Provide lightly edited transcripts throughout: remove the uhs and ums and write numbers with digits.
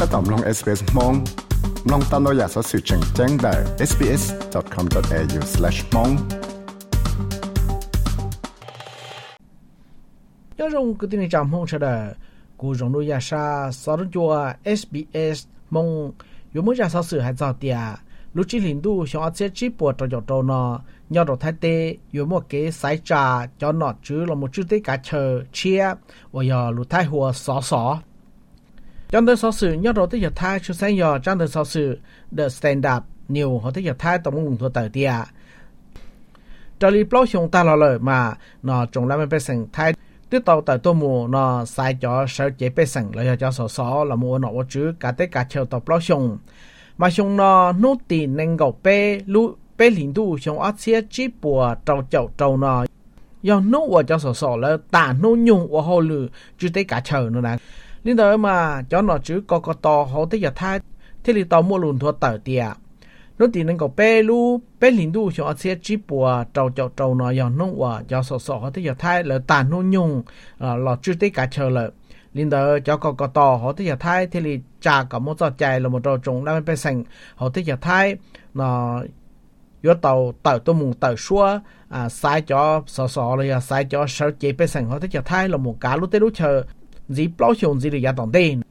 ก็ตอมลง SBS มองลองตามเราอยากสอสื่อแจ้งได้ sbs.com.au/mong nhớ rung cứ tin chạm hông chờ cú rong nuôi sa sáu chùa SBS mong yếu mới ra sáu sự hay giao tiền lúc chỉ linh du xong sẽ chỉ buộc cho chỗ nó nhau đồ thái tê yếu một cái sái trà cho nó chứ là một chút tế cả chờ chia và giờ lúc thái hùa xó trong đó sáu sự nhau đồ tới giờ thái chú sáng giờ trong đó sáu sự the stand up nhiều họ tới giờ thái tổng nguồn thua tờ tiền cho li bao xong ta lo lời mà nó trồng lại bên sành thái tiếp tục tại tôi mua nó sai cho sở chế bê sẵn là cho sổ là mua nó chứ cả tất cả chiều tập bao xong mà xong nó nốt tiền nên gạo bê lú bê liền đủ xong ớt xế chí bùa trâu nó do nốt vào cho sổ là tả nốt nhung vào hồ lử chứ tất cả chờ nữa nè nên đó mà cho nó chứ có to họ tới giờ thay thế thì tao mua luôn thua tờ tiền nốt tiền nên gạo bê lú bê liền đủ xong ớt xế chí bùa trâu nó do nốt vào cho sổ họ tới giờ thay là tả nốt nhung là chứ tất cả chờ là liên đó cho có to họ tới giờ thay thì li trả cả một trò chạy là một trò trống đang bên sành họ tới giờ thay nó yếu tàu tôi muốn tàu xua sai cho sọ là sai cho sở chế bên sành họ tới giờ thay là một cá lúc tới lúc chờ gì bao nhiêu gì để giá tổng tiền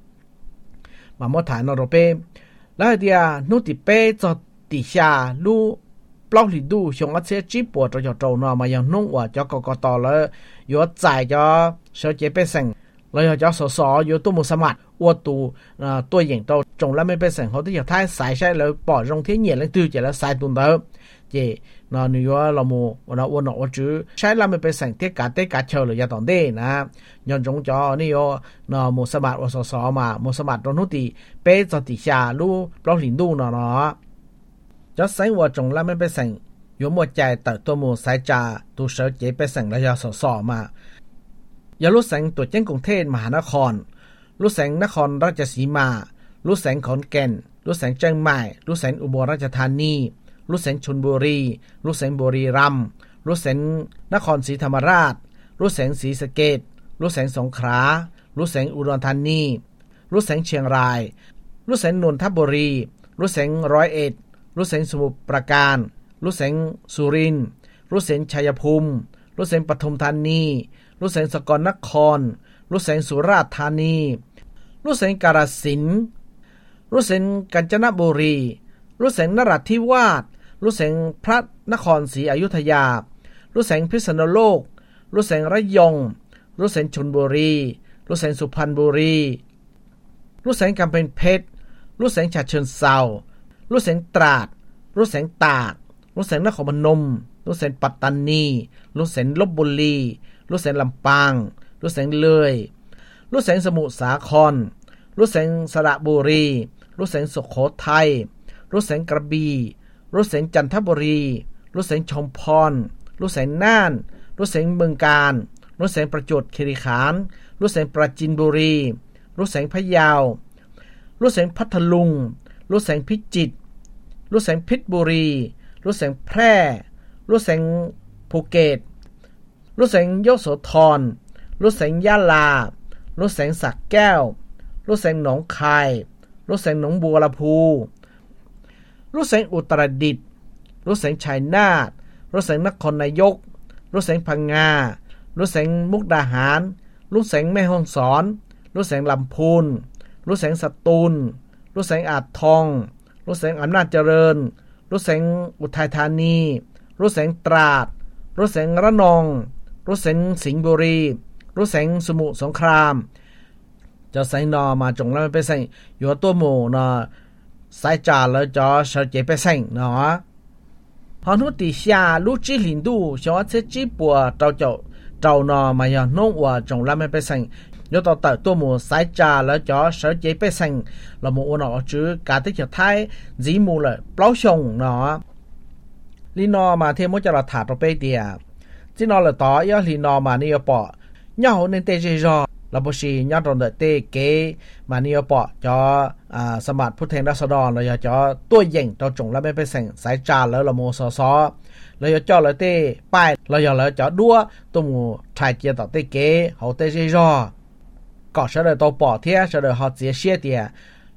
mà một tháng nó rồi pe lại thì nút thì pe cho底下路bao nhiêu đủ xong ở sẽ chỉ bỏ cho trâu nó màยังnungว่าcho có to là yếu giải cho sở chế bên sànhเลยจะสออยู่ตัวมุสมัดว่าตัวอย่างตัวจงแล้วไม่เป็นสิ่งเขาที่จะท้ายสายใช้แล้วปล่อยลงที่เหยียดแล้วตื้อจะแล้วสายตุนเดิมเจนอนอยู่ว่าเราโมวันว่าจื้อใช้แล้วไม่เป็นสิ่งที่การเชื่อหรือจะตอนเด้นะย้อนจงจอนี่โยนอมุสมัดว่าสอมามุสมัดตรงนู้นตีเป๊ะจอติชาลู่ปล้องหลินดูเนาะจะใช้ว่าจงแล้วไม่เป็นสิ่งอยู่หมดใจแต่ตัวมุสายจ่าตัวเสือเจเป็นสิ่งแล้วจะสอมาอย่ารู้แสงตัวเจ้งกรุงเทพมหานครรู้แสงนครราชสีมารู้แสงขอนแก่นรู้แสงเชียงใหม่รู้แสงอุบลราชธานีรู้แสงชลบุรีรู้แสงบุรีรัมย์รู้แสงนครศรีธรรมราชรู้แสงศรีสะเกษรู้แสงสงขลารู้แสงอุดรธานีรู้แสงเชียงรายรู้แสงนนทบุรีรู้แสงร้อยเอ็ดรู้แสงสมุทรปราการรู้แสงสุรินทร์รู้แสงชัยภูมิรู้แสงปทุมธานีรู้แสงสกลนครรู้แสงสุราษฎร์ธานีรู้แสงกาฬสินธุ์รู้แสงกาญจนบุรีรู้แสงนราธิวาสรู้แสงพระนครศรีอยุธยารู้แสงพิษณุโลกรู้แสงระยองรู้แสงชลบุรีรู้แสงสุพรรณบุรีรู้แสงกำแพงเพชรรู้แสงฉะเชิงเทรารู้แสงตราดรู้แสงตากรู้แสงนครพนมรู้แสงปัตตานีรู้แสงลพบุรีรู้แสงลำปางรู้แสงเลยรู้แสงสมุทรสาครรู้แสงสระบุรีรู้แสงสุโขทัยรู้แสงกระบี่รู้แสงจันทบุรีรู้แสงชุมพรรู้แสงน่านรู้แสงบึงกาฬรู้แสงประจวบคีรีขันธ์รู้แสงปราจีนบุรีรู้แสงพะเยารู้แสงพัทลุงรู้แสงพิจิตรรู้แสงเพชรบุรีรู้แสงแพร่รู้แสงภูเก็ตรู้แสงยโสธรรู้แสงยะลารู้แสงสระแก้วรู้แสงหนองคายรู้แสงหนองบัวลำพูรู้แสงอุตรดิตถ์รู้แสงชัยนาทรู้แสงนครนายกรู้แสงพังงารู้แสงมุกดาหารรู้แสงแม่ฮ่องสอนรู้แสงลำพูนรู้แสงสตูลรู้แสงอ่างทองรู้แสงอำนาจเจริญรู้แสงอุทัยธานีรู้แสงตราดรู้แสงระนองรู้แสงสิงห์บุรีรู้แสงสมุทรสงครามจะใส่นอมาจงแล้วไม่ไปใส่อยู่ตัวหมูนอใส่จ่าแล้วจะเสเจไปใส่เนาะพอนุติชาลูจีลินดูชอเซจีปัวเจ้านอมาอย่างน้องว่าจงแล้วไม่ไปใส่ยกต่อตัวหมูใส่จ่าแล้วจะเสเจไปใส่เราหมูนอจื้อการที่จะไทยจีมูเลยเปล่าชงเนาะลีนอมาเทมุจราถาตัวไปเดียจีนอเลยต่อยอลีนอมานี่ปอเงาในเตจิจอเราบชีญาตรงเดเตเกมานี่ปอจอสมัครผู้แทนราษฎรเราอยากจะตัวเย่งตัวจงแล้วไม่ไปแสงสายจานแล้วเราโมซอเราอยากจอเลยเตป้ายเราอยากเลยจะดัวตัวหมูถ่ายเจียต่อเตเกเขาเตจิจอก็เสด็จตัวปอเทียเสด็จเขาเจียเชียเดีย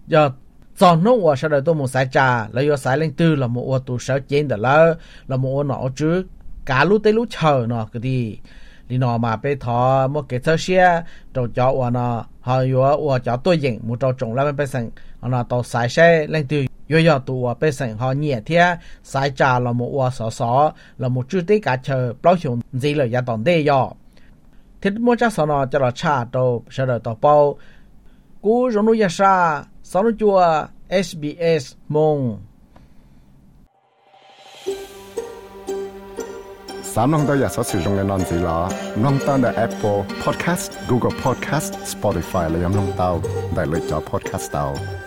giờ chọn nó qua sau đó tôi một sai trà là do sai lên tư là một ô tụ sở trên đó là một ô nọ chứ cả lúc tới lúc chờ nọ cái đi nọ mà bây thọ một cái thơ xe trâu chó qua nọ họ vừa chó tôi dựng một trâu trồng là bây giờ họ nọ tàu sai xe lên tư giờ tụ bây giờ họ nhẹ thế sai trà là một ô sọ là một chữ tế cả chờ bao nhiêu gì là gia tòn đây giờ thế mỗi chắc sau nọ cho là cha trâu sau đó tàu bao cú giống như sa sau đó chùa SBS mong 三弄到日所使用嘅案子啦，弄到嘅 Apple Podcast、Google Podcast、Spotify 嚟咁弄到，大嚟咗 Podcast 到。